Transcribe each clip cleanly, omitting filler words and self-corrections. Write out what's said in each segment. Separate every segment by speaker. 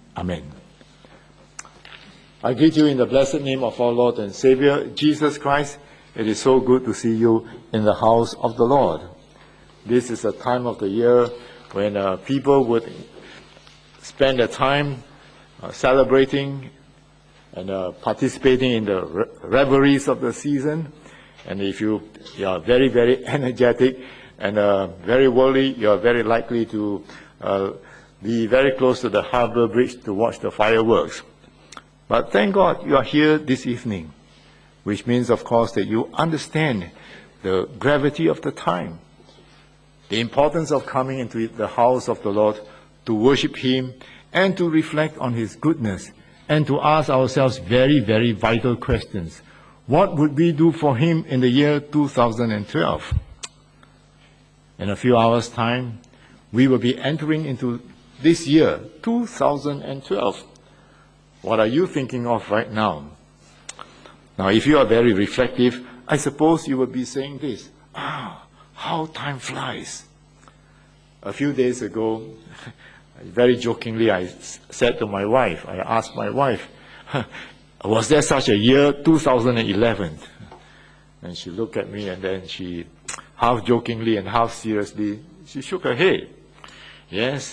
Speaker 1: Amen. I greet you in the blessed name of our Lord and Savior, Jesus Christ. It is so good to see you in the house of the Lord. This is a time of the year when people would spend their time celebrating and participating in the revelries of the season. And if you are very, very energetic and very worldly, you are very likely to be very close to the Harbour Bridge to watch the fireworks. But thank God you are here this evening, which means, of course, that you understand the gravity of the time, the importance of coming into the house of the Lord to worship Him and to reflect on His goodness and to ask ourselves very, very vital questions. What would we do for Him in the year 2012? In a few hours' time, we will be entering into this year, 2012. What are you thinking of right now? Now, if you are very reflective, I suppose you will be saying this: how time flies. A few days ago, very jokingly, I said to my wife, I asked my wife, was there such a year, 2011? And she looked at me and then she, half jokingly and half seriously, she shook her head. Yes,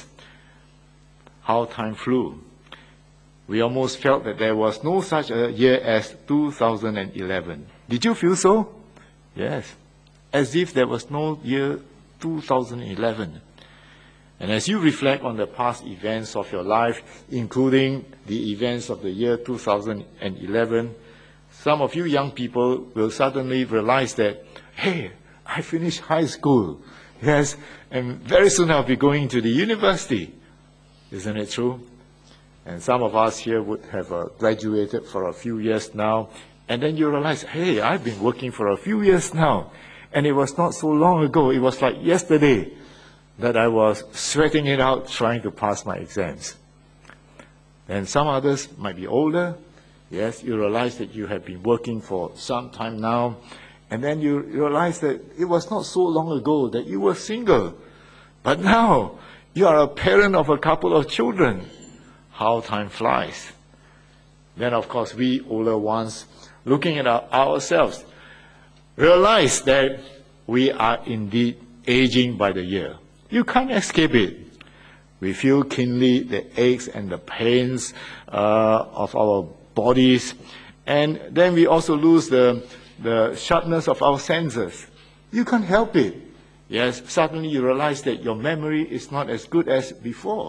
Speaker 1: how time flew. We almost felt that there was no such a year as 2011. Did you feel so? Yes. As if there was no year 2011. And as you reflect on the past events of your life, including the events of the year 2011, some of you young people will suddenly realize that, hey, I finished high school. Yes, and very soon I'll be going to the university. Isn't it true? And some of us here would have graduated for a few years now, and then you realize, hey, I've been working for a few years now, and it was not so long ago, it was like yesterday that I was sweating it out trying to pass my exams. And some others might be older. Yes, you realize that you have been working for some time now, and then you realize that it was not so long ago that you were single, but now you are a parent of a couple of children. How time flies. Then, of course, we older ones, looking at ourselves, realize that we are indeed aging by the year. You can't escape it. We feel keenly the aches and the pains of our bodies, and then we also lose the sharpness of our senses. You can't help it. Yes, suddenly you realize that your memory is not as good as before.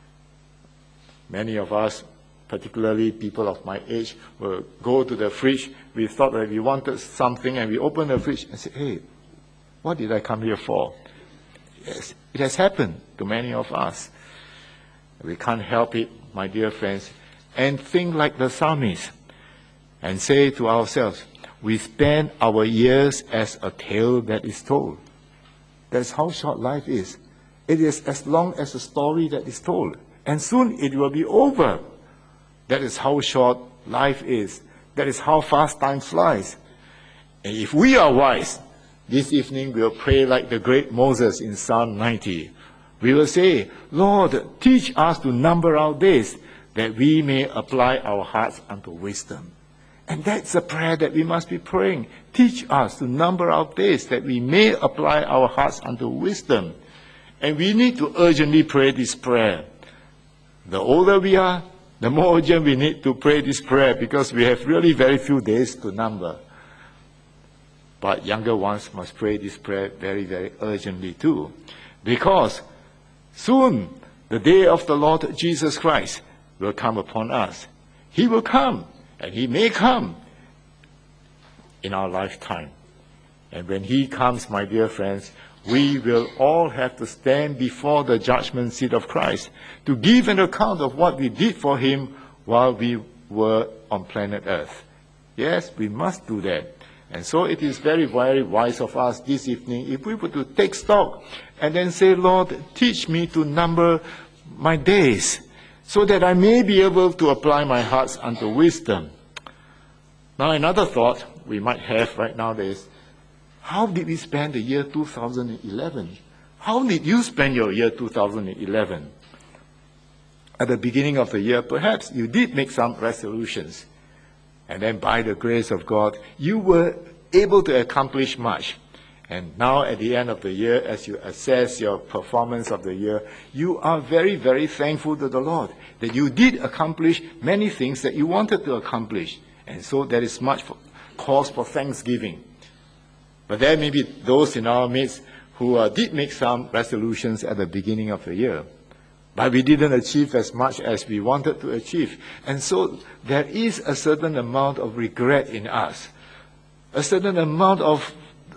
Speaker 1: Many of us, particularly people of my age, will go to the fridge. We thought that we wanted something and we open the fridge and say, hey, what did I come here for? Yes, it has happened to many of us. We can't help it, my dear friends, and think like the psalmist and say to ourselves, we spend our years as a tale that is told. That's how short life is. It is as long as a story that is told. And soon it will be over. That is how short life is. That is how fast time flies. And if we are wise, this evening we'll pray like the great Moses in Psalm 90. We will say, Lord, teach us to number our days, that we may apply our hearts unto wisdom. And that's a prayer that we must be praying. Teach us to number our days, that we may apply our hearts unto wisdom. And we need to urgently pray this prayer. The older we are, the more urgent we need to pray this prayer, because we have really very few days to number. But younger ones must pray this prayer very, very urgently too. Because soon the day of the Lord Jesus Christ will come upon us. He will come, and He may come in our lifetime. And when He comes, my dear friends, we will all have to stand before the judgment seat of Christ to give an account of what we did for Him while we were on planet Earth. Yes, we must do that. And so it is very, very wise of us this evening, if we were to take stock and then say, Lord, teach me to number my days, so that I may be able to apply my hearts unto wisdom. Now, another thought we might have right now is, how did we spend the year 2011? How did you spend your year 2011? at the beginning of the year, perhaps you did make some resolutions. And then by the grace of God, you were able to accomplish much. And now at the end of the year, as you assess your performance of the year, you are very, very thankful to the Lord that you did accomplish many things that you wanted to accomplish. And so there is much cause for thanksgiving. But there may be those in our midst who did make some resolutions at the beginning of the year. But we didn't achieve as much as we wanted to achieve. And so there is a certain amount of regret in us. A certain amount of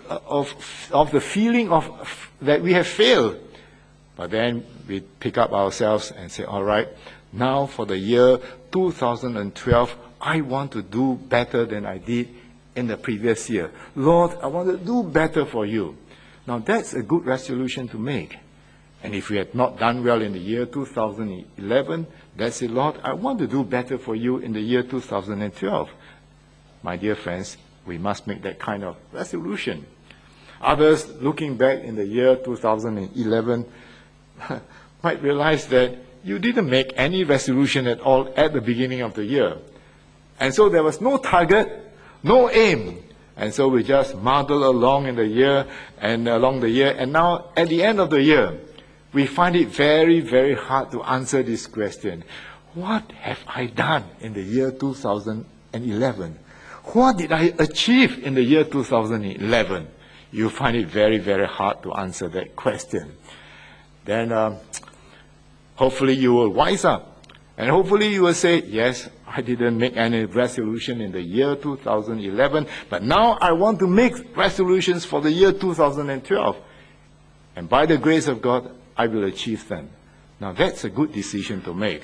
Speaker 1: the feeling of that we have failed. But then we pick up ourselves and say, all right, now for the year 2012, I want to do better than I did in the previous year. Lord, I want to do better for you. Now that's a good resolution to make. And if we had not done well in the year 2011, that's it, Lord, I want to do better for you in the year 2012. My dear friends, we must make that kind of resolution. Others, looking back in the year 2011, might realize that you didn't make any resolution at all at the beginning of the year. And so there was no target, no aim. And so we just muddle along in the year and along the year. And now at the end of the year, we find it very, very hard to answer this question. What have I done in the year 2011? What did I achieve in the year 2011? You find it very, very hard to answer that question. Then hopefully you will wise up. And hopefully you will say, yes, I didn't make any resolution in the year 2011, but now I want to make resolutions for the year 2012. And by the grace of God, I will achieve them. Now that's a good decision to make.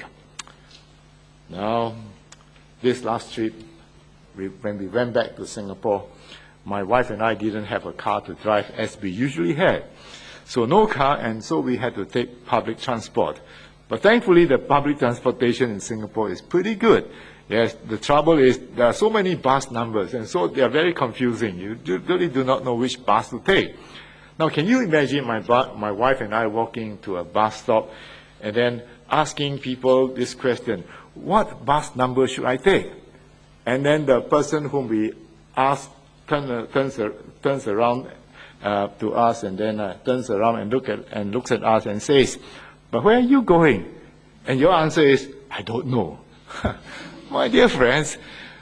Speaker 1: Now, this last trip, when we went back to Singapore, my wife and I didn't have a car to drive as we usually had. So no car, and so we had to take public transport. But thankfully, the public transportation in Singapore is pretty good. Yes, the trouble is there are so many bus numbers, and so they are very confusing. You really do not know which bus to take. Now, can you imagine my wife and I walking to a bus stop and then asking people this question, what bus number should I take? And then the person whom we asked turns around to us and then turns around and looks at us and says, but where are you going? And your answer is, I don't know. My dear friends,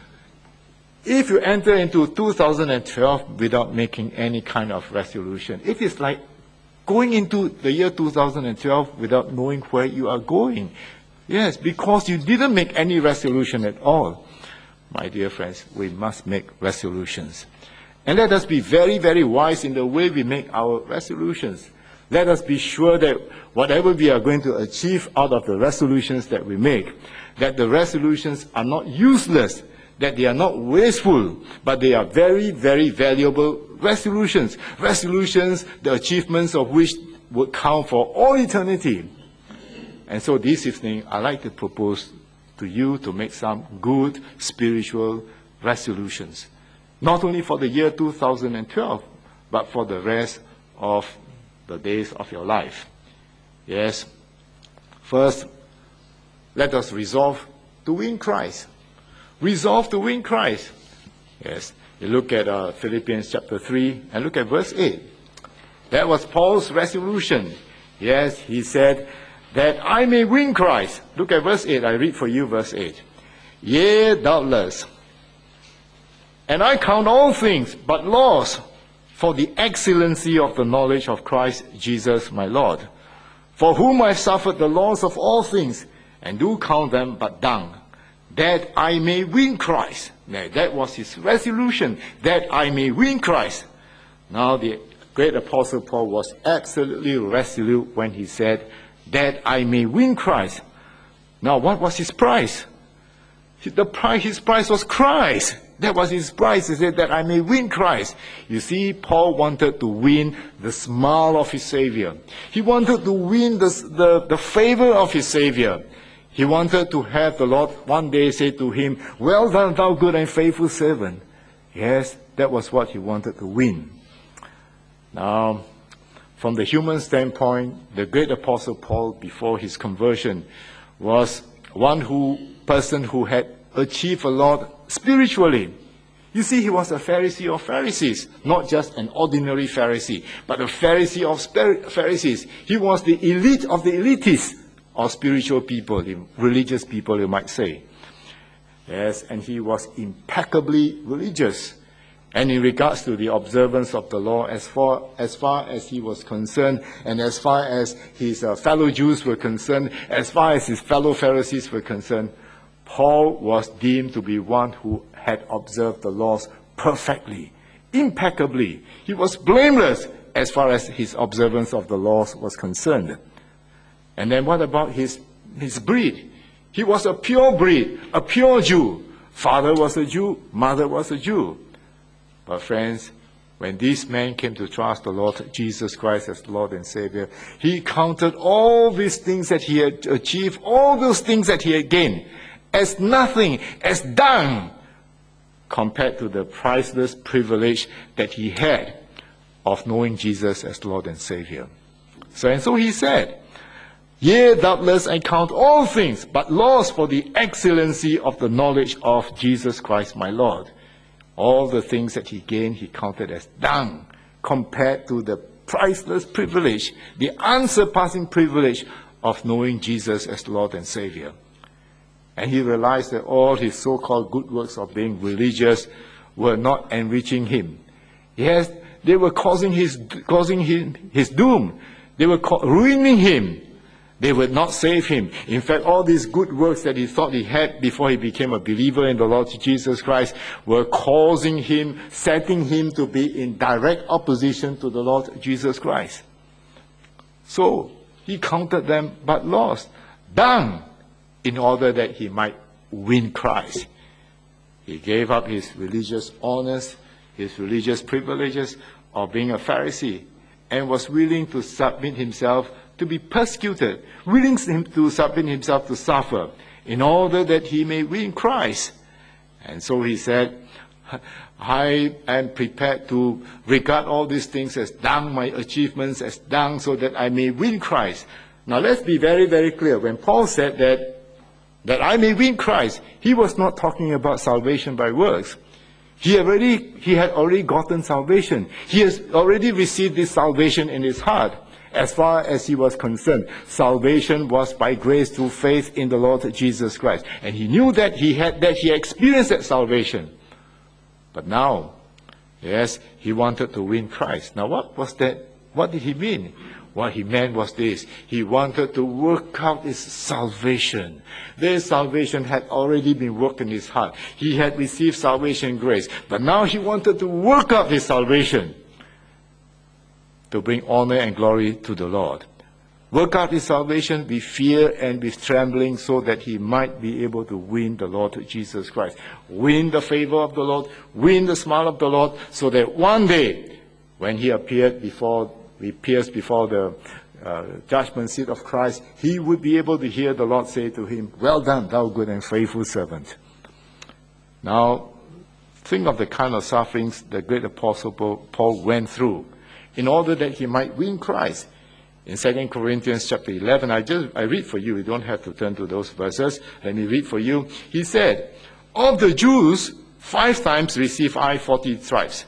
Speaker 1: if you enter into 2012 without making any kind of resolution, it is like going into the year 2012 without knowing where you are going. Yes, because you didn't make any resolution at all. My dear friends, we must make resolutions. And let us be very, very wise in the way we make our resolutions. Let us be sure that whatever we are going to achieve out of the resolutions that we make, that the resolutions are not useless, that they are not wasteful, but they are very, very valuable resolutions. Resolutions, the achievements of which would count for all eternity. And so this evening, I'd like to propose to you to make some good spiritual resolutions. Not only for the year 2012, but for the rest of the days of your life. Yes. First, let us resolve to win Christ. Resolve to win Christ. Yes. You look at Philippians chapter 3 and look at verse 8. That was Paul's resolution. Yes, he said, that I may win Christ. Look at verse 8. I read for you verse 8. Yea, doubtless. And I count all things but loss for the excellency of the knowledge of Christ Jesus my Lord, for whom I suffered the loss of all things, and do count them but dung, that I may win Christ. Now, that was his resolution, that I may win Christ. Now, the great Apostle Paul was absolutely resolute when he said, that I may win Christ. Now, what was his prize? His prize was Christ. That was his prize. He said that I may win Christ. You see, Paul wanted to win the smile of his Savior. He wanted to win the favor of his Savior. He wanted to have the Lord one day say to him, well done, thou good and faithful servant. Yes, that was what he wanted to win. Now, from the human standpoint, the great Apostle Paul, before his conversion, was person who had achieved a lot spiritually. You see, he was a Pharisee of Pharisees, not just an ordinary Pharisee, but a Pharisee of Pharisees. He was the elite of the elitists, or spiritual people, religious people, you might say. Yes, and he was impeccably religious. And in regards to the observance of the law, as far as he was concerned, and as far as his fellow Jews were concerned, as far as his fellow Pharisees were concerned, Paul was deemed to be one who had observed the laws perfectly, impeccably. He was blameless as far as his observance of the laws was concerned. And then what about his breed? He was a pure breed, a pure Jew. Father was a Jew, mother was a Jew. But friends, when this man came to trust the Lord Jesus Christ as Lord and Savior, he counted all these things that he had achieved, all those things that he had gained, as nothing, as dung, compared to the priceless privilege that he had of knowing Jesus as Lord and Savior. So he said, "Yea, doubtless I count all things but loss for the excellency of the knowledge of Jesus Christ my Lord." All the things that he gained, he counted as dung compared to the priceless privilege, the unsurpassing privilege of knowing Jesus as Lord and Savior. And he realized that all his so-called good works of being religious were not enriching him. Yes, they were causing his doom. They were ruining him. They would not save him. In fact, all these good works that he thought he had before he became a believer in the Lord Jesus Christ were causing him, setting him to be in direct opposition to the Lord Jesus Christ. So he counted them but lost, dung, in order that he might win Christ. He gave up his religious honors, his religious privileges of being a Pharisee, and was willing to submit himself to be persecuted, willing to submit himself to suffer, in order that he may win Christ. And so he said, "I am prepared to regard all these things as dung, my achievements as dung, so that I may win Christ." Now let's be very, very clear. When Paul said that I may win Christ, he was not talking about salvation by works. He had already gotten salvation. He has already received this salvation in his heart. As far as he was concerned, salvation was by grace through faith in the Lord Jesus Christ. And he knew that he experienced that salvation. But now, yes, he wanted to win Christ. Now what was that? What did he mean? What he meant was this: he wanted to work out his salvation. This salvation had already been worked in his heart. He had received salvation grace. But now he wanted to work out his salvation to bring honor and glory to the Lord. Work out his salvation with fear and with trembling, so that he might be able to win the Lord Jesus Christ. Win the favor of the Lord, win the smile of the Lord, so that one day, when he appears before the judgment seat of Christ, he would be able to hear the Lord say to him, "Well done, thou good and faithful servant." Now, think of the kind of sufferings the great apostle Paul went through in order that he might win Christ. In 2 Corinthians chapter 11, I read for you. You don't have to turn to those verses. Let me read for you. He said, "Of the Jews, 5 times received I 40 stripes,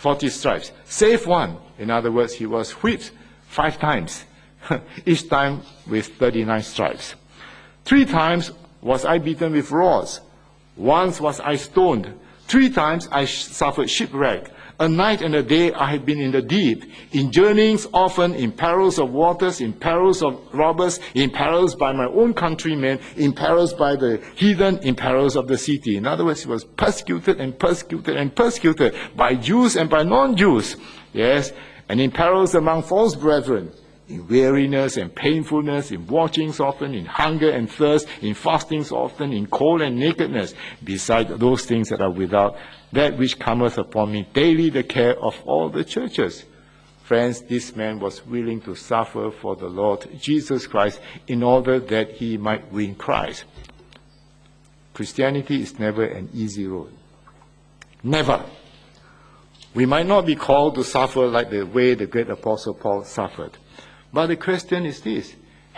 Speaker 1: save one." In other words, he was whipped 5 times, each time with 39 stripes. 3 times was I beaten with rods. Once was I stoned. 3 times I suffered shipwreck. A night and a day I have been in the deep, in journeyings often, in perils of waters, in perils of robbers, in perils by my own countrymen, in perils by the heathen, in perils of the city. In other words, he was persecuted and persecuted and persecuted by Jews and by non-Jews. Yes, and in perils among false brethren, in weariness and painfulness, in watchings often, in hunger and thirst, in fastings often, in cold and nakedness, beside those things that are without, that which cometh upon me daily, the care of all the churches. Friends, this man was willing to suffer for the Lord Jesus Christ in order that he might win Christ. Christianity is never an easy road. Never. We might not be called to suffer like the way the great apostle Paul suffered. But the question is this: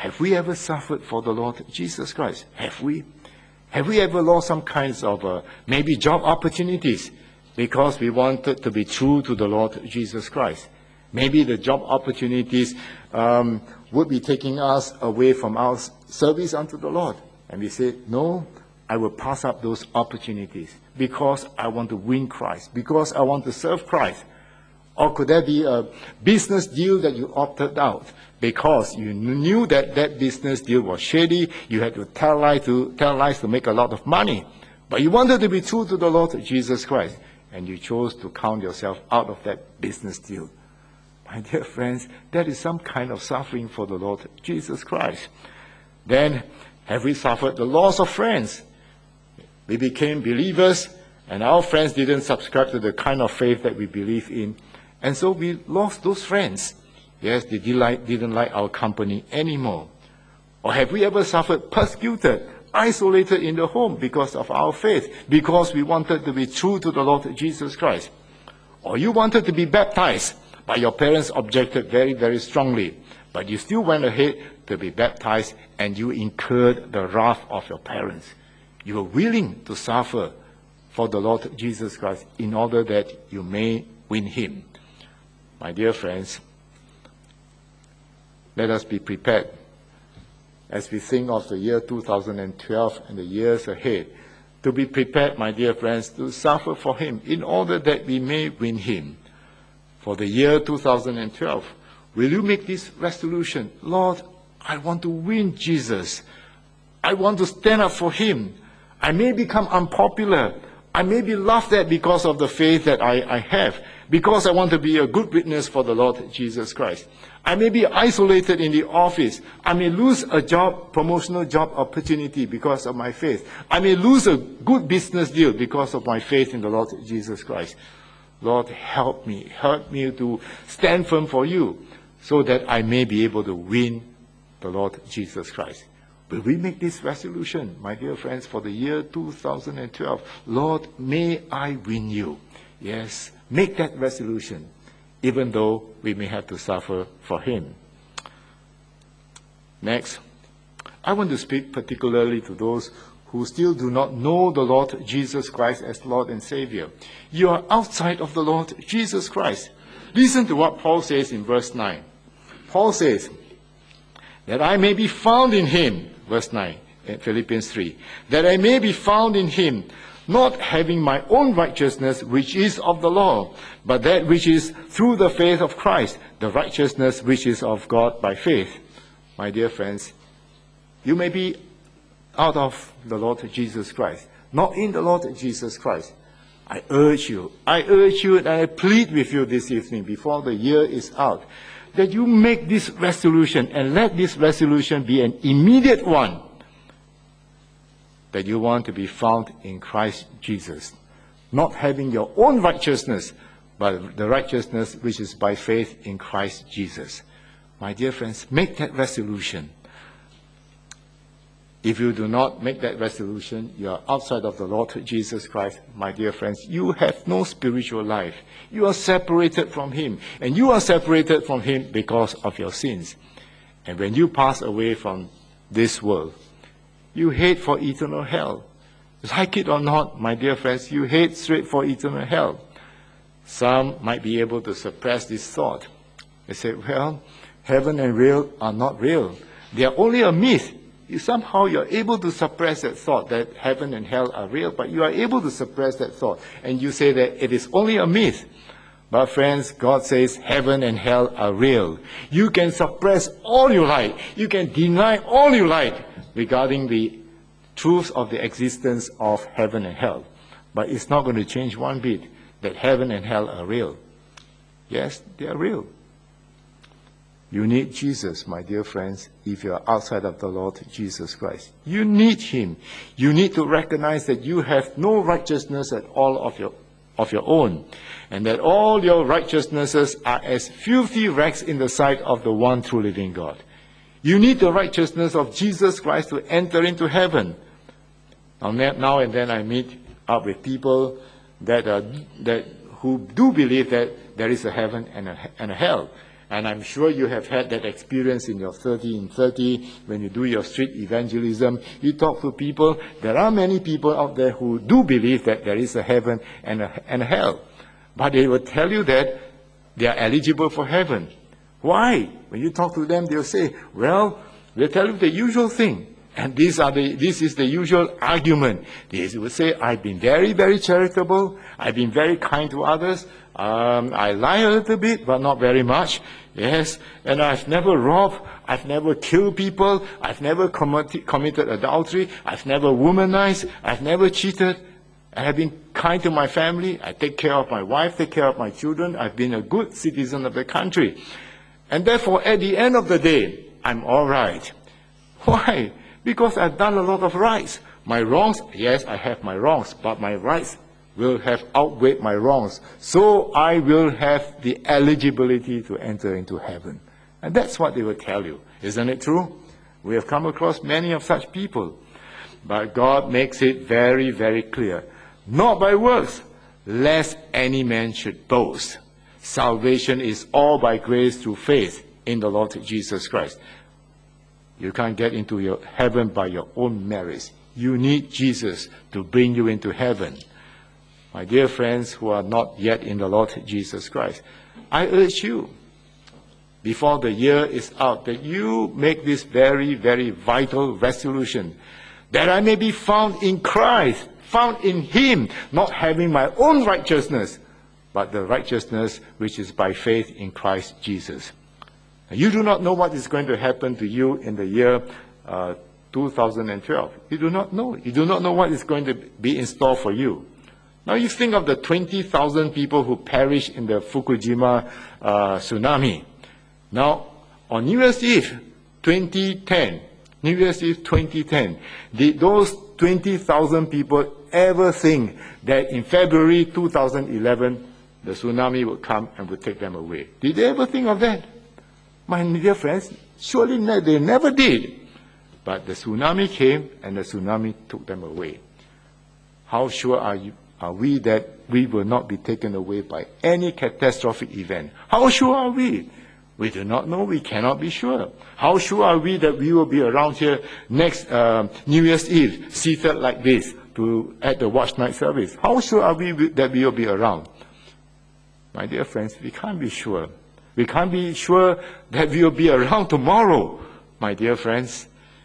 Speaker 1: Have we ever suffered for the Lord Jesus Christ? Have we? Have we ever lost some kinds of maybe job opportunities because we wanted to be true to the Lord Jesus Christ? Maybe the job opportunities would be taking us away from our service unto the Lord. And we say, no, I will pass up those opportunities because I want to win Christ, because I want to serve Christ. Or could there be a business deal that you opted out because you knew that that business deal was shady, you had to tell lies to make a lot of money, but you wanted to be true to the Lord Jesus Christ, and you chose to count yourself out of that business deal? My dear friends, that is some kind of suffering for the Lord Jesus Christ. Then, have we suffered the loss of friends? We became believers, and our friends didn't subscribe to the kind of faith that we believe in. And so we lost those friends. Yes, they didn't like our company anymore. Or have we ever suffered persecuted, isolated in the home because of our faith, because we wanted to be true to the Lord Jesus Christ? Or you wanted to be baptized, but your parents objected very, very strongly, but you still went ahead to be baptized, and you incurred the wrath of your parents. You were willing to suffer for the Lord Jesus Christ in order that you may win him. My dear friends, let us be prepared as we think of the year 2012 and the years ahead, to be prepared, my dear friends, to suffer for him in order that we may win him. For the year 2012, will you make this resolution? Lord, I want to win Jesus. I want to stand up for him. I may become unpopular. I may be laughed at because of the faith that I have, because I want to be a good witness for the Lord Jesus Christ. I may be isolated in the office. I may lose a promotional job opportunity because of my faith. I may lose a good business deal because of my faith in the Lord Jesus Christ. Lord, help me to stand firm for you so that I may be able to win the Lord Jesus Christ. Will we make this resolution, my dear friends, for the year 2012? Lord, may I win you. Yes, make that resolution, even though we may have to suffer for him. Next, I want to speak particularly to those who still do not know the Lord Jesus Christ as Lord and Savior. You are outside of the Lord Jesus Christ. Listen to what Paul says in verse 9. Paul says, that I may be found in him, verse 9, in Philippians 3, that I may be found in him, not having my own righteousness, which is of the law, but that which is through the faith of Christ, the righteousness which is of God by faith. My dear friends, you may be out of the Lord Jesus Christ, not in the Lord Jesus Christ. I urge you, and I plead with you this evening, before the year is out, that you make this resolution, and let this resolution be an immediate one, that you want to be found in Christ Jesus, not having your own righteousness, but the righteousness which is by faith in Christ Jesus. My dear friends, make that resolution. If you do not make that resolution, you are outside of the Lord Jesus Christ. My dear friends, you have no spiritual life. You are separated from him, and you are separated from him because of your sins. And when you pass away from this world, you head for eternal hell. Like it or not, my dear friends, you head straight for eternal hell. Some might be able to suppress this thought. They say, well, heaven and hell are not real. They are only a myth. Somehow you're able to suppress that thought that heaven and hell are real, but you are able to suppress that thought. And you say that it is only a myth. But friends, God says heaven and hell are real. You can suppress all you like. You can deny all you like regarding the truth of the existence of heaven and hell. But it's not going to change one bit that heaven and hell are real. Yes, they are real. You need Jesus, my dear friends, if you are outside of the Lord Jesus Christ. You need him. You need to recognize that you have no righteousness at all of your own, and that all your righteousnesses are as filthy rags in the sight of the one true living God. You need the righteousness of Jesus Christ to enter into heaven. Now and then I meet up with people who do believe that there is a heaven and a hell. And I'm sure you have had that experience in your 30 in 30, when you do your street evangelism. You talk to people. There are many people out there who do believe that there is a heaven and a hell. But they will tell you that they are eligible for heaven. Why? When you talk to them, they'll say, well, they'll tell you the usual thing. And this is the usual argument. They will say, I've been very, very charitable. I've been very kind to others. I lie a little bit, but not very much. Yes. And I've never robbed. I've never killed people. I've never committed adultery. I've never womanized. I've never cheated. And I've been kind to my family. I take care of my wife, take care of my children. I've been a good citizen of the country. And therefore, at the end of the day, I'm all right. Why? Because I've done a lot of rights. My wrongs, yes, I have my wrongs, but my rights will have outweighed my wrongs. So I will have the eligibility to enter into heaven. And that's what they will tell you. Isn't it true? We have come across many of such people. But God makes it very, very clear. Not by works, lest any man should boast. Salvation is all by grace through faith in the Lord Jesus Christ. You can't get into your heaven by your own merits. You need Jesus to bring you into heaven. My dear friends who are not yet in the Lord Jesus Christ, I urge you, before the year is out, that you make this very, very vital resolution, that I may be found in Christ, found in Him, not having my own righteousness, but the righteousness which is by faith in Christ Jesus. You do not know what is going to happen to you in the year 2012. You do not know. You do not know what is going to be in store for you. Now you think of the 20,000 people who perished in the Fukushima tsunami. Now, on New Year's Eve 2010, did those 20,000 people ever think that in February 2011, the tsunami would come and would take them away? Did they ever think of that? My dear friends, surely they never did. But the tsunami came and the tsunami took them away. How sure are we that we will not be taken away by any catastrophic event? How sure are we? We do not know. We cannot be sure. How sure are we that we will be around here next New Year's Eve, seated like this at the watch night service? How sure are we that we will be around? My dear friends, we can't be sure. We can't be sure that we will be around tomorrow, my dear friends.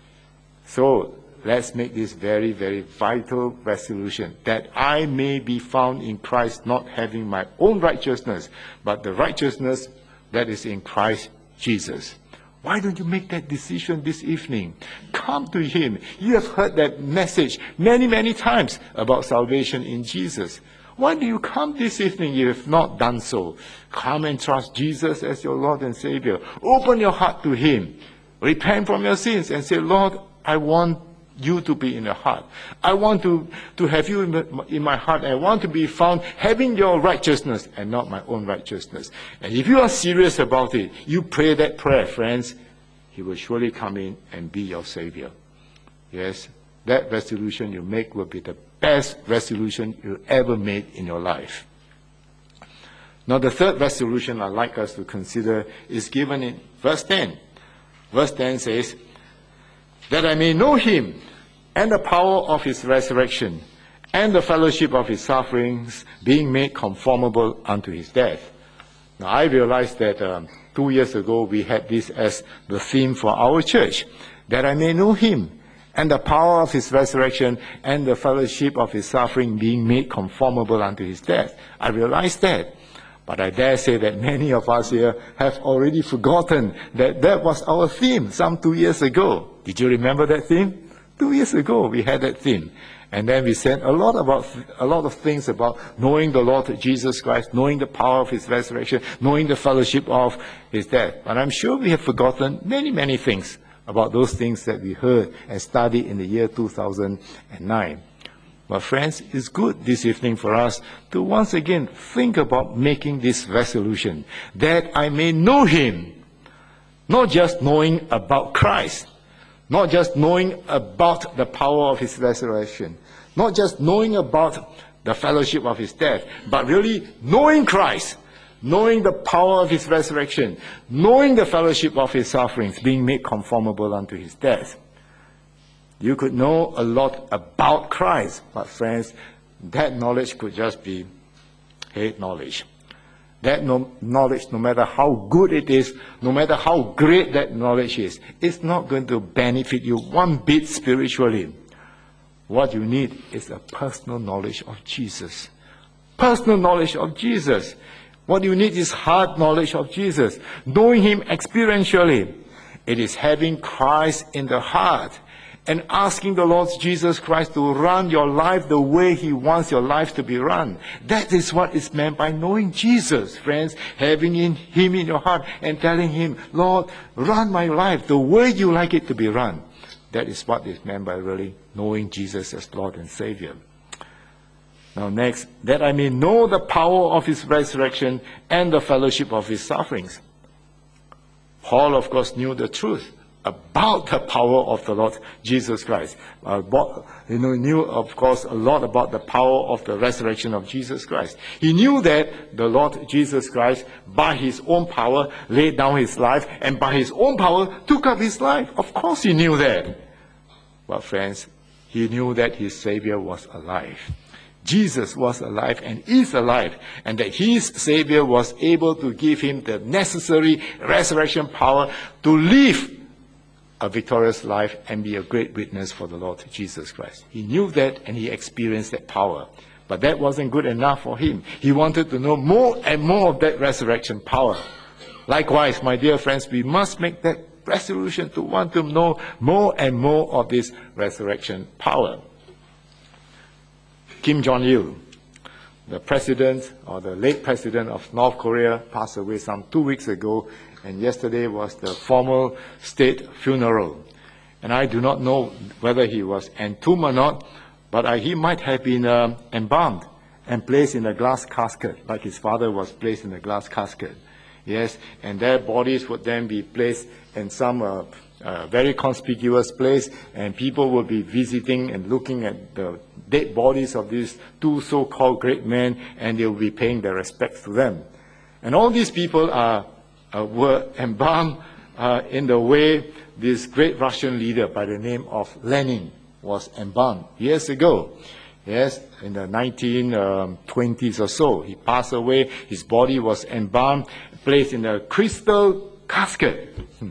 Speaker 1: So let's make this very, very vital resolution, that I may be found in Christ, not having my own righteousness, but the righteousness that is in Christ Jesus. Why don't you make that decision this evening? Come to Him. You have heard that message many, many times about salvation in Jesus. Why do you come this evening if you have not done so? Come and trust Jesus as your Lord and Savior. Open your heart to Him. Repent from your sins and say, Lord, I want you to be in your heart. I want to have you in my heart. I want to be found having your righteousness and not my own righteousness. And if you are serious about it, you pray that prayer, friends, He will surely come in and be your Savior. Yes, that resolution you make will be the best resolution you ever made in your life. Now the third resolution I'd like us to consider is given in verse 10. Verse 10 says, that I may know Him and the power of His resurrection and the fellowship of His sufferings, being made conformable unto His death. Now I realized that 2 years ago we had this as the theme for our church, that I may know Him and the power of His resurrection and the fellowship of His suffering, being made conformable unto His death. I realized that. But I dare say that many of us here have already forgotten that that was our theme some 2 years ago. Did you remember that theme? 2 years ago we had that theme. And then we said a lot of things about knowing the Lord Jesus Christ, knowing the power of His resurrection, knowing the fellowship of His death. But I'm sure we have forgotten many, many things about those things that we heard and studied in the year 2009. But friends, it's good this evening for us to once again think about making this resolution, that I may know Him, not just knowing about Christ, not just knowing about the power of His resurrection, not just knowing about the fellowship of His death, but really knowing Christ, knowing the power of his resurrection, knowing the fellowship of his sufferings, being made conformable unto his death. You could know a lot about Christ, but friends, that knowledge could just be head knowledge. That knowledge, no matter how good it is, no matter how great that knowledge is, it's not going to benefit you one bit spiritually. What you need is a personal knowledge of Jesus. Personal knowledge of Jesus. What you need is heart knowledge of Jesus. Knowing him experientially. It is having Christ in the heart and asking the Lord Jesus Christ to run your life the way he wants your life to be run. That is what is meant by knowing Jesus, friends. Having him in your heart and telling him, Lord, run my life the way you like it to be run. That is what is meant by really knowing Jesus as Lord and Savior. Now next, that I may know the power of his resurrection and the fellowship of his sufferings. Paul, of course, knew the truth about the power of the Lord Jesus Christ. Knew, of course, a lot about the power of the resurrection of Jesus Christ. He knew that the Lord Jesus Christ, by his own power, laid down his life, and by his own power, took up his life. Of course he knew that. But friends, he knew that his Savior was alive. Jesus was alive and is alive, and that his Savior was able to give him the necessary resurrection power to live a victorious life and be a great witness for the Lord Jesus Christ. He knew that and he experienced that power. But that wasn't good enough for him. He wanted to know more and more of that resurrection power. Likewise, my dear friends, we must make that resolution to want to know more and more of this resurrection power. Kim Jong-il, the president or the late president of North Korea, passed away some 2 weeks ago, and yesterday was the formal state funeral. And I do not know whether he was entombed or not, but he might have been embalmed and placed in a glass casket, like his father was placed in a glass casket. Yes, and their bodies would then be placed in some very conspicuous place, and people will be visiting and looking at the dead bodies of these two so-called great men, and they will be paying their respects to them. And all these people were embalmed in the way this great Russian leader by the name of Lenin was embalmed years ago. Yes, in the 1920s or so. He passed away, his body was embalmed, placed in a crystal casket,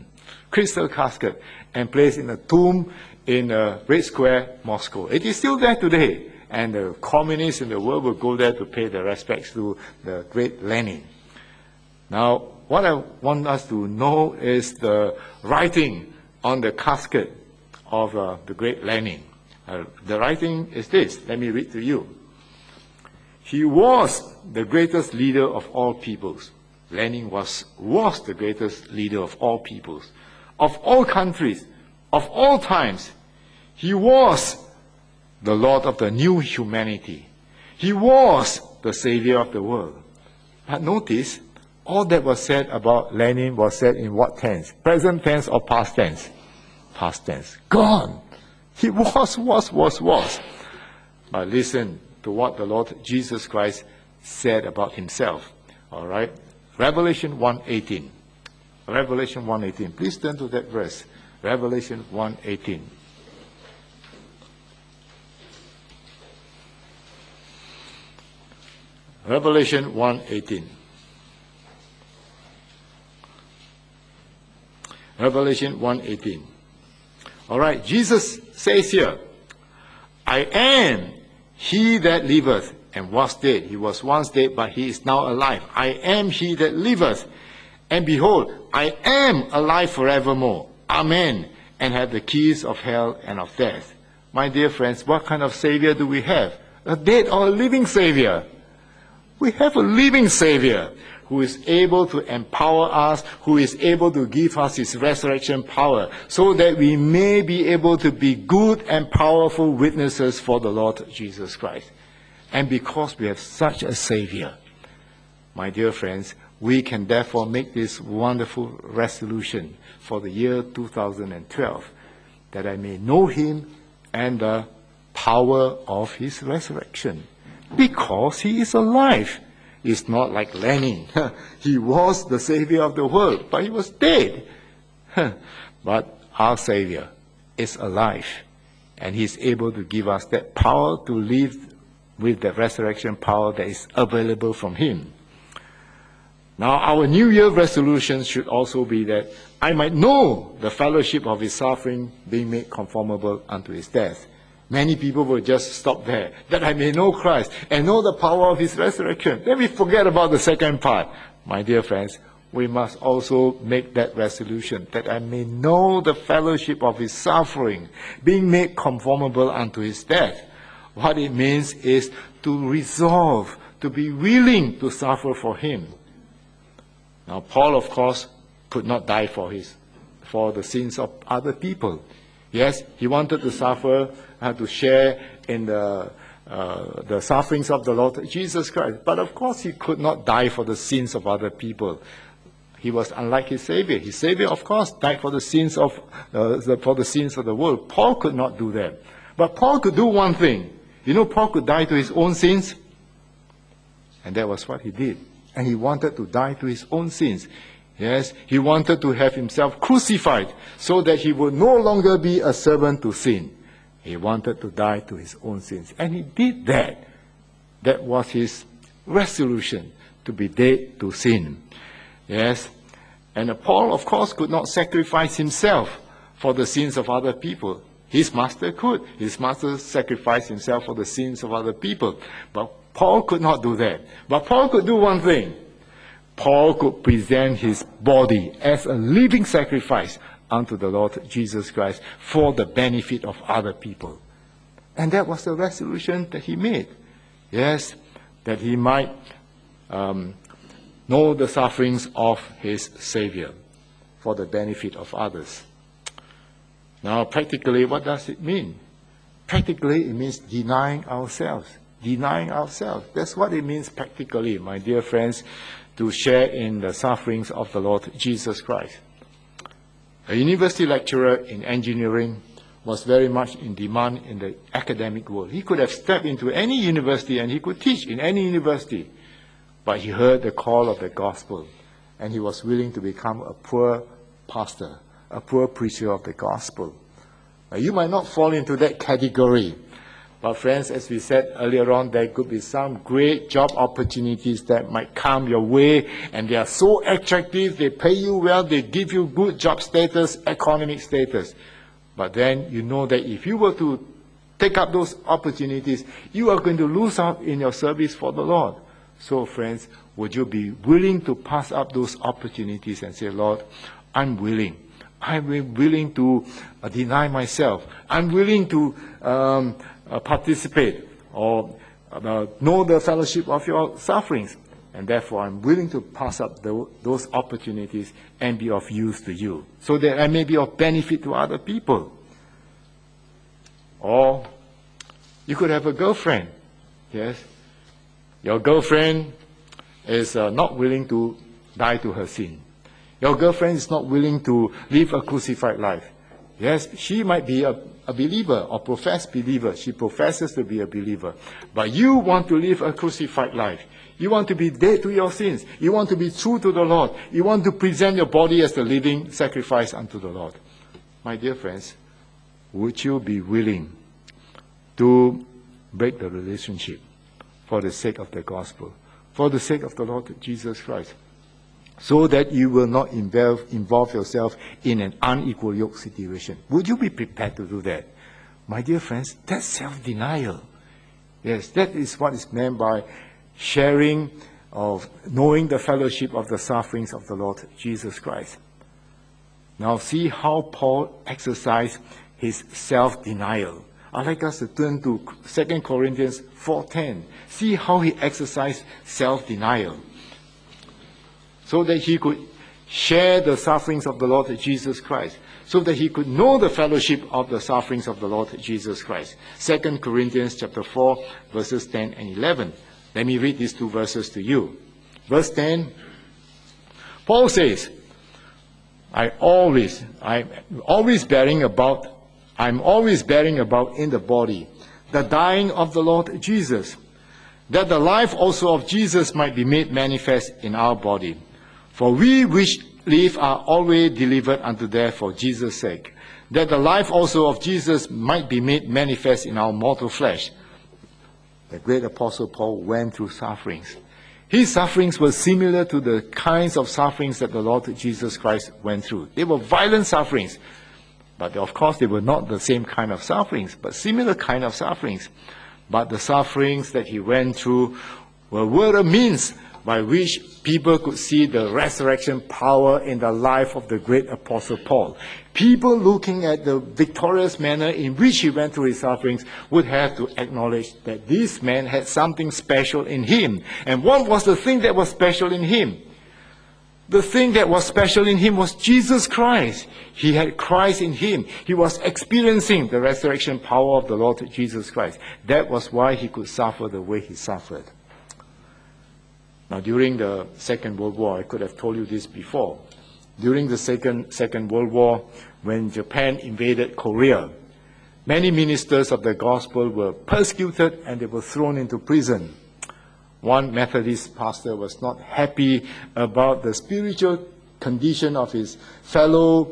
Speaker 1: and placed in a tomb in Red Square, Moscow. It is still there today, and the communists in the world will go there to pay their respects to the great Lenin. Now, what I want us to know is the writing on the casket of the great Lenin. The writing is this. Let me read to you. He was the greatest leader of all peoples. Lenin was the greatest leader of all peoples, of all countries, of all times. He was the Lord of the new humanity. He was the Savior of the world. But notice, all that was said about Lenin was said in what tense? Present tense or past tense? Past tense. Gone. He was. But listen to what the Lord Jesus Christ said about himself. All right? Revelation 1:18. Revelation 1:18. Please turn to that verse. Revelation 1:18. Revelation 1:18. Revelation 1:18. All right, Jesus says here, I am he that liveth and was dead. He was once dead, but he is now alive. I am he that liveth. And behold, I am alive forevermore. Amen. And have the keys of hell and of death. My dear friends, what kind of Savior do we have? A dead or a living Savior? We have a living Savior who is able to empower us, who is able to give us his resurrection power, so that we may be able to be good and powerful witnesses for the Lord Jesus Christ. And because we have such a Savior, my dear friends, we can therefore make this wonderful resolution for the year 2012, that I may know him and the power of his resurrection. Because he is alive. is not like Lenin. He was the Savior of the world, but he was dead. But our Savior is alive, and he's able to give us that power to live with the resurrection power that is available from him. Now, our New Year resolution should also be that I might know the fellowship of his suffering, being made conformable unto his death. Many people will just stop there, that I may know Christ and know the power of his resurrection. Then we forget about the second part. My dear friends, we must also make that resolution, that I may know the fellowship of his suffering, being made conformable unto his death. What it means is to resolve, to be willing to suffer for him. Now, Paul, of course, could not die for the sins of other people. Yes, he wanted to suffer, to share in the sufferings of the Lord Jesus Christ. But of course, he could not die for the sins of other people. He was unlike his Savior. His Savior, of course, died for the sins of the world. Paul could not do that. But Paul could do one thing. You know, Paul could die to his own sins. And that was what he did. And he wanted to die to his own sins. Yes, he wanted to have himself crucified so that he would no longer be a servant to sin. He wanted to die to his own sins. And he did that. That was his resolution, to be dead to sin. Yes, and Paul, of course, could not sacrifice himself for the sins of other people. His master could. His master sacrificed himself for the sins of other people. But Paul could not do that. But Paul could do one thing. Paul could present his body as a living sacrifice unto the Lord Jesus Christ for the benefit of other people. And that was the resolution that he made. Yes, that he might know the sufferings of his Savior for the benefit of others. Now, practically, what does it mean? Practically, it means denying ourselves. Denying ourselves. That's what it means practically, my dear friends, to share in the sufferings of the Lord Jesus Christ. A university lecturer in engineering was very much in demand in the academic world. He could have stepped into any university and he could teach in any university. But he heard the call of the gospel, and he was willing to become a poor pastor, a poor preacher of the gospel. Now, you might not fall into that category, but friends, as we said earlier on, there could be some great job opportunities that might come your way, and they are so attractive, they pay you well, they give you good job status, economic status. But then you know that if you were to take up those opportunities, you are going to lose out in your service for the Lord. So, friends, would you be willing to pass up those opportunities and say, Lord, I'm willing. I'm willing to deny myself. I'm willing to participate or know the fellowship of your sufferings. And therefore, I'm willing to pass up those opportunities and be of use to you, so that I may be of benefit to other people. Or you could have a girlfriend. Yes. Your girlfriend is not willing to die to her sin. Your girlfriend is not willing to live a crucified life. Yes, she might be a believer or professed believer. She professes to be a believer. But you want to live a crucified life. You want to be dead to your sins. You want to be true to the Lord. You want to present your body as the living sacrifice unto the Lord. My dear friends, would you be willing to break the relationship for the sake of the gospel, for the sake of the Lord Jesus Christ, so that you will not involve yourself in an unequal yoke situation? Would you be prepared to do that? My dear friends, that's self-denial. Yes, that is what is meant by sharing of knowing the fellowship of the sufferings of the Lord Jesus Christ. Now see how Paul exercised his self-denial. I'd like us to turn to 2 Corinthians 4:10. See how he exercised self-denial, so that he could share the sufferings of the Lord Jesus Christ, so that he could know the fellowship of the sufferings of the Lord Jesus Christ. 2 Corinthians chapter 4, verses 10 and 11. Let me read these two verses to you. Verse 10, Paul says, I'm always bearing about in the body the dying of the Lord Jesus, that the life also of Jesus might be made manifest in our body. For we which live are always delivered unto death for Jesus' sake, that the life also of Jesus might be made manifest in our mortal flesh. The great Apostle Paul went through sufferings. His sufferings were similar to the kinds of sufferings that the Lord Jesus Christ went through. They were violent sufferings. But of course, they were not the same kind of sufferings, but similar kind of sufferings. But the sufferings that he went through were a means by which people could see the resurrection power in the life of the great Apostle Paul. People looking at the victorious manner in which he went through his sufferings would have to acknowledge that this man had something special in him. And what was the thing that was special in him? The thing that was special in him was Jesus Christ. He had Christ in him. He was experiencing the resurrection power of the Lord Jesus Christ. That was why he could suffer the way he suffered. Now, during the Second World War, I could have told you this before. During the Second World War, when Japan invaded Korea, many ministers of the gospel were persecuted and they were thrown into prison. One Methodist pastor was not happy about the spiritual condition of his fellow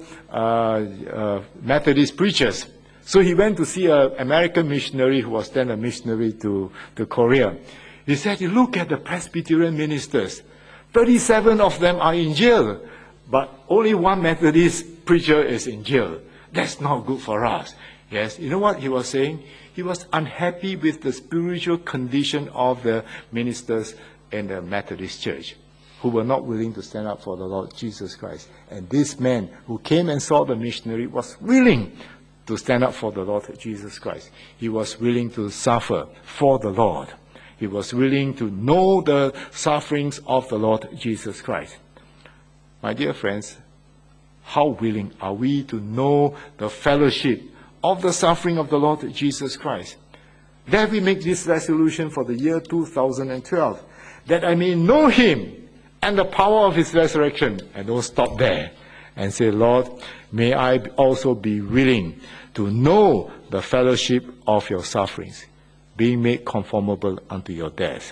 Speaker 1: Methodist preachers. So he went to see an American missionary who was then a missionary to Korea. He said, look at the Presbyterian ministers. 37 of them are in jail, but only one Methodist preacher is in jail. That's not good for us. Yes, you know what he was saying? He was unhappy with the spiritual condition of the ministers in the Methodist church who were not willing to stand up for the Lord Jesus Christ. And this man who came and saw the missionary was willing to stand up for the Lord Jesus Christ. He was willing to suffer for the Lord. He was willing to know the sufferings of the Lord Jesus Christ. My dear friends, how willing are we to know the fellowship of the suffering of the Lord Jesus Christ? That we make this resolution for the year 2012, that I may know him and the power of his resurrection. And don't stop there and say, Lord, may I also be willing to know the fellowship of your sufferings, being made conformable unto your death.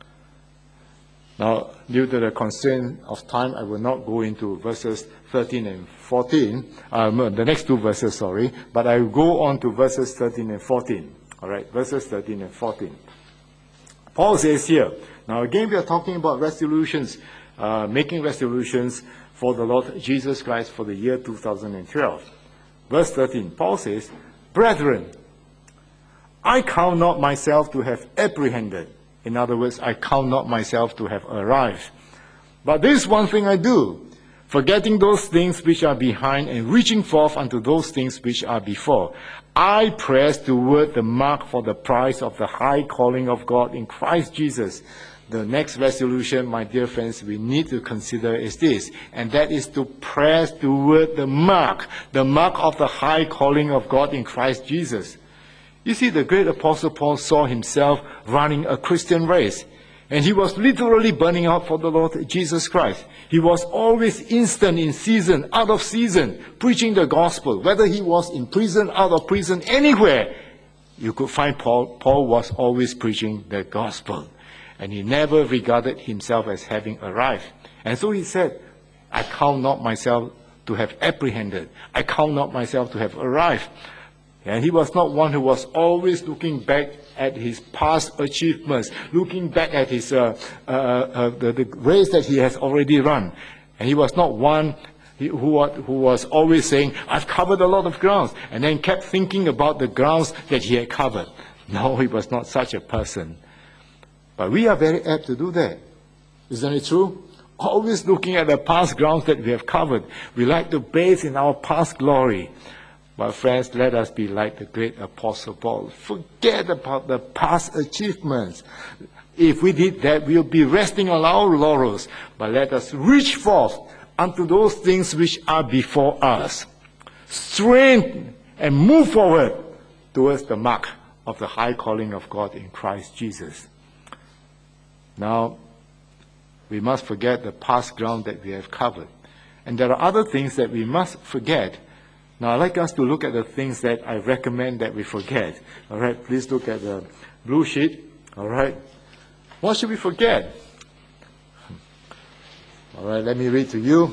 Speaker 1: Now, due to the constraint of time, I will not go into verses 13 and 14, the next two verses, sorry, but I will go on to verses 13 and 14. All right, verses 13 and 14. Paul says here, now again we are talking about resolutions, making resolutions for the Lord Jesus Christ for the year 2012. Verse 13, Paul says, Brethren, I count not myself to have apprehended. In other words, I count not myself to have arrived. But this one thing I do, forgetting those things which are behind and reaching forth unto those things which are before. I press toward the mark for the prize of the high calling of God in Christ Jesus. The next resolution, my dear friends, we need to consider is this, and that is to press toward the mark of the high calling of God in Christ Jesus. You see, the great Apostle Paul saw himself running a Christian race, and he was literally burning out for the Lord Jesus Christ. He was always instant in season, out of season, preaching the gospel. Whether he was in prison, out of prison, anywhere, you could find Paul. Paul was always preaching the gospel, and he never regarded himself as having arrived. And so he said, I count not myself to have apprehended. I count not myself to have arrived. And he was not one who was always looking back at his past achievements, looking back at his the race that he has already run. And he was not one who was always saying, I've covered a lot of grounds, and then kept thinking about the grounds that he had covered. No, he was not such a person. But we are very apt to do that. Isn't it true? Always looking at the past grounds that we have covered. We like to bathe in our past glory. But friends, let us be like the great Apostle Paul. Forget about the past achievements. If we did that, we'll be resting on our laurels. But let us reach forth unto those things which are before us. Strain and move forward towards the mark of the high calling of God in Christ Jesus. Now, we must forget the past ground that we have covered. And there are other things that we must forget. Now, I'd like us to look at the things that I recommend that we forget. All right, please look at the blue sheet. All right. What should we forget? All right, let me read to you.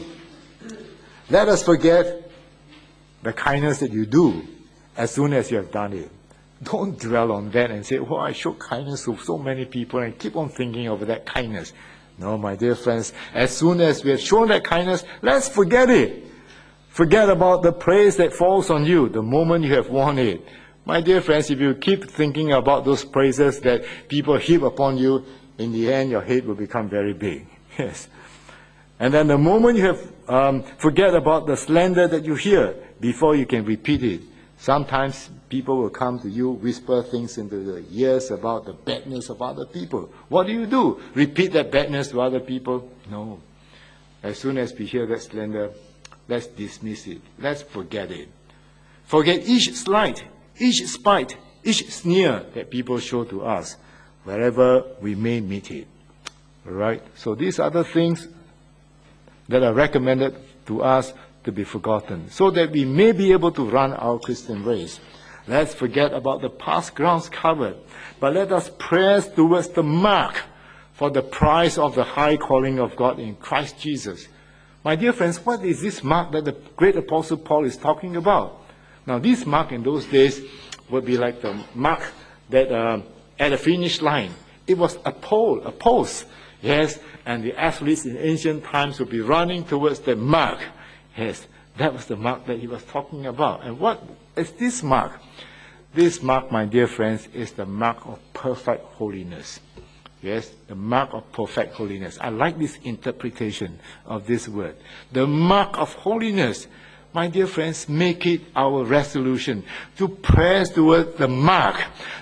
Speaker 1: Let us forget the kindness that you do as soon as you have done it. Don't dwell on that and say, I showed kindness to so many people, and keep on thinking of that kindness. No, my dear friends, as soon as we have shown that kindness, let's forget it. Forget about the praise that falls on you the moment you have won it. My dear friends, if you keep thinking about those praises that people heap upon you, in the end, your head will become very big. Yes. And then the moment you have, forget about the slander that you hear before you can repeat it. Sometimes people will come to you, whisper things into the ears about the badness of other people. What do? Repeat that badness to other people? No. As soon as we hear that slander, let's dismiss it. Let's forget it. Forget each slight, each spite, each sneer that people show to us, wherever we may meet it. All right? So these are the things that are recommended to us to be forgotten, so that we may be able to run our Christian race. Let's forget about the past grounds covered, but let us press towards the mark for the prize of the high calling of God in Christ Jesus. My dear friends, what is this mark that the great Apostle Paul is talking about? Now, this mark in those days would be like the mark that at the finish line. It was a pole, a post, yes, and the athletes in ancient times would be running towards the mark. Yes, that was the mark that he was talking about. And what is this mark? This mark, my dear friends, is the mark of perfect holiness. Yes, the mark of perfect holiness. I like this interpretation of this word. The mark of holiness. My dear friends, make it our resolution to press toward the mark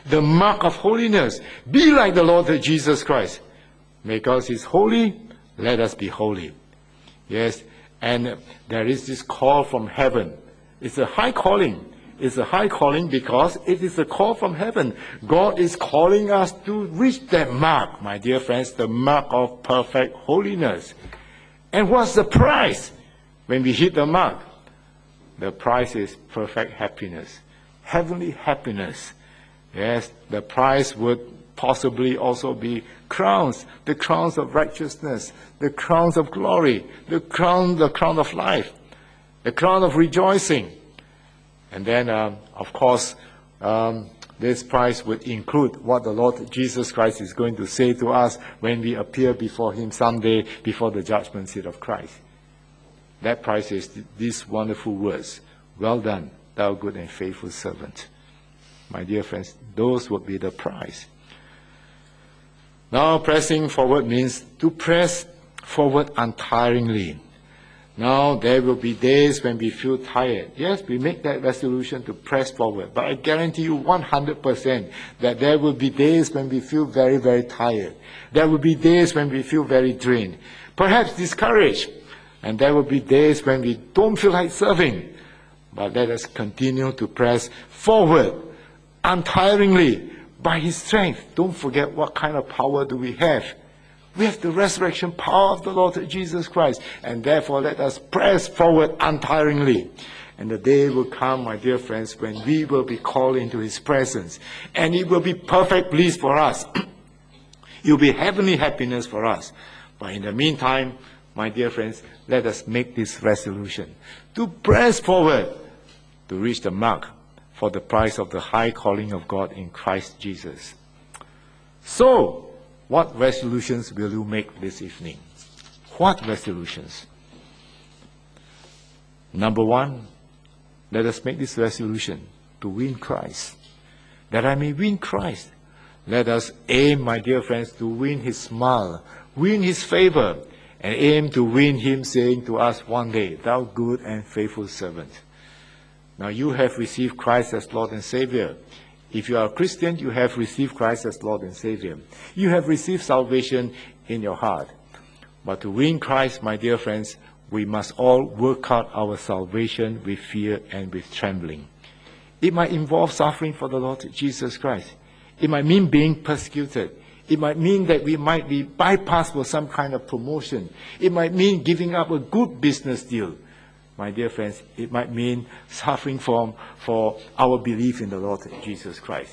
Speaker 1: of holiness. Be like the Lord Jesus Christ. Because He's holy, let us be holy. Yes, and there is this call from heaven. It's a high calling. It's a high calling because it is a call from heaven. God is calling us to reach that mark, my dear friends, the mark of perfect holiness. And what's the prize when we hit the mark? The prize is perfect happiness, heavenly happiness. Yes, the prize would possibly also be crowns, the crowns of righteousness, the crowns of glory, the crown of life, the crown of rejoicing. And then, of course, this prize would include what the Lord Jesus Christ is going to say to us when we appear before Him someday, before the judgment seat of Christ. That prize is these wonderful words: "Well done, thou good and faithful servant." My dear friends, those would be the prize. Now, pressing forward means to press forward untiringly. Now, there will be days when we feel tired. Yes, we make that resolution to press forward. But I guarantee you 100% that there will be days when we feel very, very tired. There will be days when we feel very drained, perhaps discouraged. And there will be days when we don't feel like serving. But let us continue to press forward untiringly by His strength. Don't forget what kind of power do we have. We have the resurrection power of the Lord Jesus Christ. And therefore, let us press forward untiringly. And the day will come, my dear friends, when we will be called into His presence. And it will be perfect bliss for us. It will be heavenly happiness for us. But in the meantime, my dear friends, let us make this resolution to press forward to reach the mark for the prize of the high calling of God in Christ Jesus. So, what resolutions will you make this evening? What resolutions? Number one, let us make this resolution to win Christ. That I may win Christ. Let us aim, my dear friends, to win His smile, win His favor, and aim to win Him saying to us one day, "Thou good and faithful servant." Now you have received Christ as Lord and Savior. If you are a Christian, you have received Christ as Lord and Savior. You have received salvation in your heart. But to win Christ, my dear friends, we must all work out our salvation with fear and with trembling. It might involve suffering for the Lord Jesus Christ. It might mean being persecuted. It might mean that we might be bypassed for some kind of promotion. It might mean giving up a good business deal. My dear friends, it might mean suffering for our belief in the Lord Jesus Christ.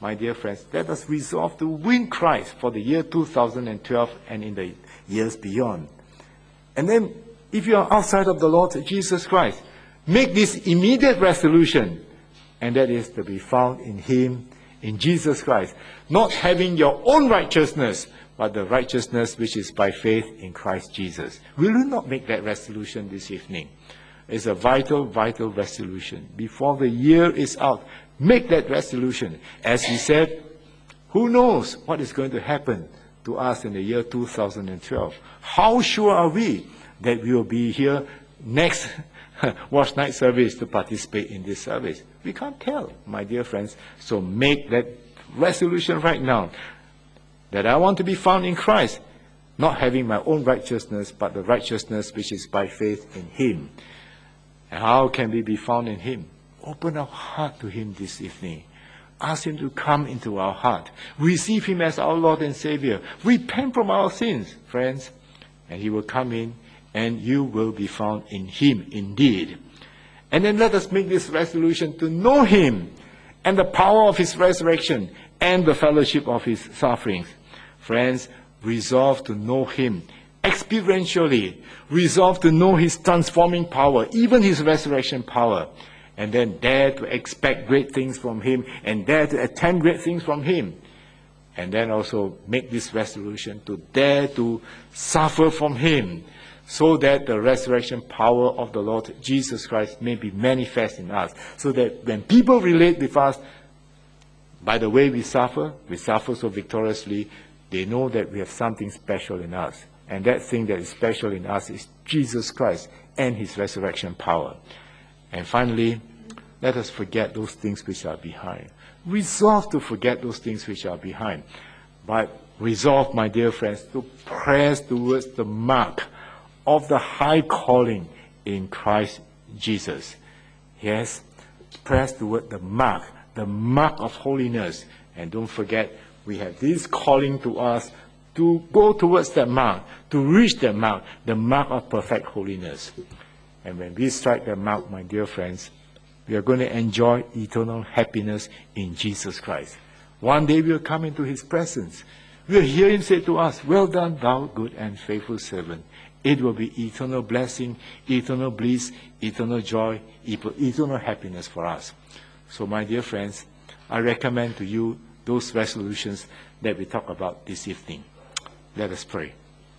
Speaker 1: my dear friends, let us resolve to win Christ for the year 2012 and in the years beyond. And then, if you are outside of the Lord Jesus Christ, make this immediate resolution, and that is to be found in Him, in Jesus Christ, not having your own righteousness, but the righteousness which is by faith in Christ Jesus. Will you not make that resolution this evening? It's a vital, vital resolution. Before the year is out, make that resolution. As he said, who knows what is going to happen to us in the year 2012? How sure are we that we will be here next Watch Night service to participate in this service? We can't tell, my dear friends. So make that resolution right now, that I want to be found in Christ, not having my own righteousness, but the righteousness which is by faith in Him. And how can we be found in Him? Open our heart to Him this evening. Ask Him to come into our heart. Receive Him as our Lord and Savior. Repent from our sins, friends, and He will come in, and you will be found in Him indeed. And then let us make this resolution to know Him and the power of His resurrection and the fellowship of His sufferings. Friends, resolve to know Him experientially. Resolve to know His transforming power, even His resurrection power. And then dare to expect great things from Him and dare to attend great things from Him. And then also make this resolution to dare to suffer from Him, so that the resurrection power of the Lord Jesus Christ may be manifest in us. So that when people relate with us, by the way we suffer so victoriously, they know that we have something special in us. And that thing that is special in us is Jesus Christ and His resurrection power. And finally, let us forget those things which are behind. Resolve to forget those things which are behind. But resolve, my dear friends, to press towards the mark of the high calling in Christ Jesus. Yes, press toward the mark of holiness. And don't forget, we have this calling to us to go towards that mark, to reach that mark, the mark of perfect holiness. And when we strike that mark, my dear friends, we are going to enjoy eternal happiness in Jesus Christ. One day we will come into His presence. We will hear Him say to us, "Well done, thou good and faithful servant." It will be eternal blessing, eternal bliss, eternal joy, eternal happiness for us. So, my dear friends, I recommend to you those resolutions that we talk about this evening. Let us pray.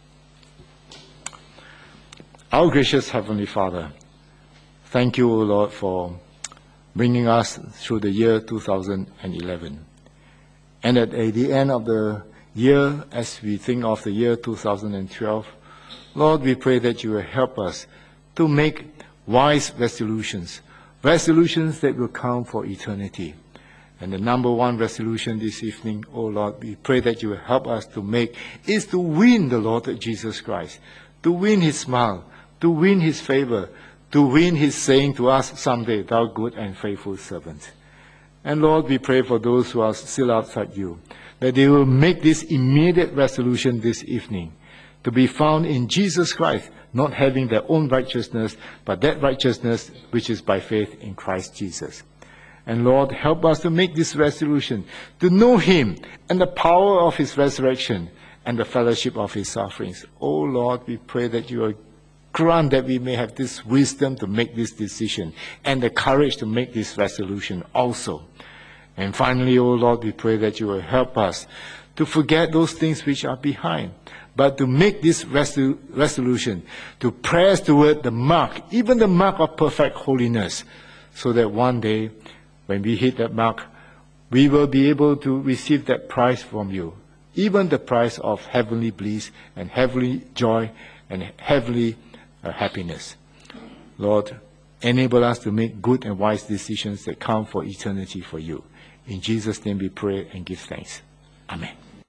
Speaker 1: Our gracious Heavenly Father, thank you, O Lord, for bringing us through the year 2011. And at the end of the year, as we think of the year 2012, Lord, we pray that you will help us to make wise resolutions, resolutions that will count for eternity. And the number one resolution this evening, oh Lord, we pray that you will help us to make is to win the Lord Jesus Christ, to win His smile, to win His favor, to win His saying to us someday, "Thou good and faithful servant." And Lord, we pray for those who are still outside you, that they will make this immediate resolution this evening, to be found in Jesus Christ, not having their own righteousness, but that righteousness which is by faith in Christ Jesus. And Lord, help us to make this resolution, to know Him and the power of His resurrection and the fellowship of His sufferings. Oh Lord, we pray that you will grant that we may have this wisdom to make this decision and the courage to make this resolution also. And finally, oh Lord, we pray that you will help us to forget those things which are behind, but to make this resolution, to press toward the mark, even the mark of perfect holiness, so that one day, when we hit that mark, we will be able to receive that prize from you, even the prize of heavenly bliss and heavenly joy and heavenly happiness. Lord, enable us to make good and wise decisions that count for eternity for you. In Jesus' name we pray and give thanks. Amen.